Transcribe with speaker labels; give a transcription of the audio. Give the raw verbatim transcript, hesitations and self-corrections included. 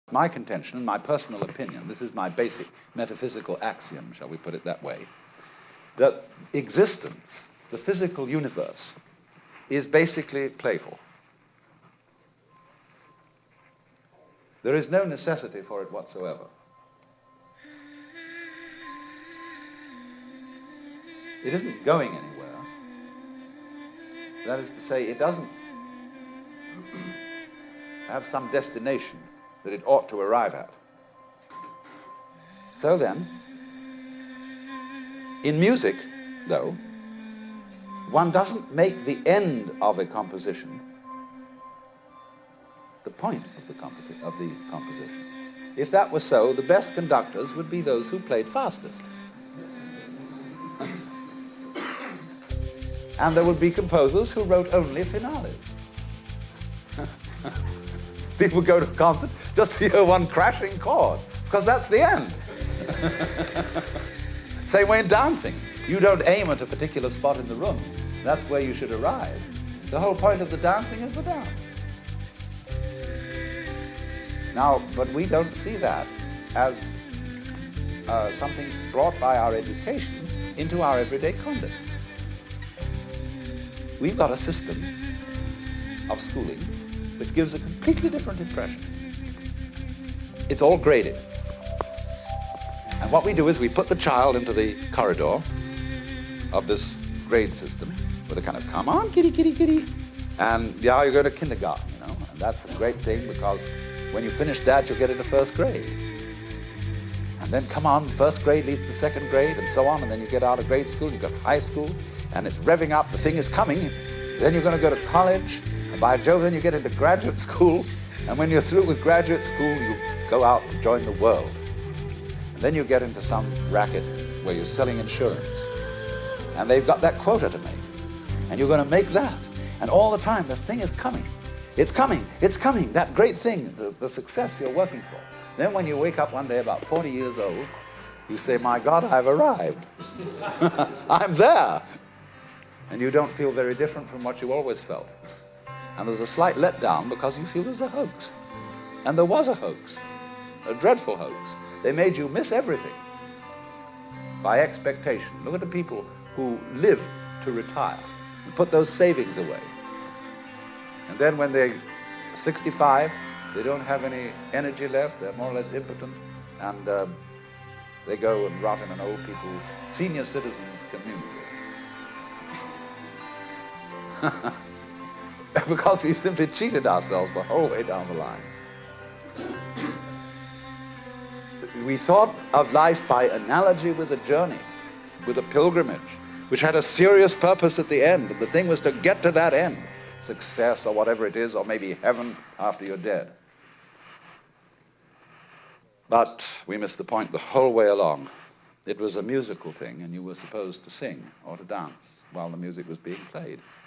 Speaker 1: My contention, my personal opinion, this is my basic metaphysical axiom, shall we put it that way, that existence, the physical universe, is basically playful. There is no necessity for it whatsoever. It isn't going anywhere. That is to say, it doesn't have some destination that it ought to arrive at. So then, in music, though, one doesn't make the end of a composition the point of the, compo- of the composition. If that were so, the best conductors would be those who played fastest. And there would be composers who wrote only finales. People go to a concert just to hear one crashing chord, because that's the end. Same way in dancing. You don't aim at a particular spot in the room. That's where you should arrive. The whole point of the dancing is the dance. Now, but we don't see that as uh, something brought by our education into our everyday conduct. We've got a system of schooling which gives a completely different impression. It's all graded. And what we do is we put the child into the corridor of this grade system with a kind of, come on, kitty, kitty, kitty. And yeah, you're going to kindergarten, you know. And that's a great thing, because when you finish that, you'll get into first grade. And then, come on, first grade leads to second grade, and so on. And then you get out of grade school, you go to high school, and it's revving up, the thing is coming. Then you're going to go to college, and by Jove, then you get into graduate school. And when you're through with graduate school, you go out and join the world. And then you get into some racket where you're selling insurance. And they've got that quota to make. And you're going to make that. And all the time, this thing is coming. It's coming. It's coming. That great thing, the, the success you're working for. Then when you wake up one day about forty years old, you say, my God, I've arrived. I'm there. And you don't feel very different from what you always felt. And there's a slight letdown because you feel there's a hoax. And there was a hoax. A dreadful hoax. They made you miss everything by expectation. Look at the people who live to retire and put those savings away. And then when they're sixty-five, they don't have any energy left. They're more or less impotent. And uh, they go and rot in an old people's senior citizens community. Because we've simply cheated ourselves the whole way down the line. We thought of life by analogy with a journey, with a pilgrimage, which had a serious purpose at the end. And the thing was to get to that end, success or whatever it is, or maybe heaven after you're dead. But we missed the point the whole way along. It was a musical thing, and you were supposed to sing or to dance while the music was being played.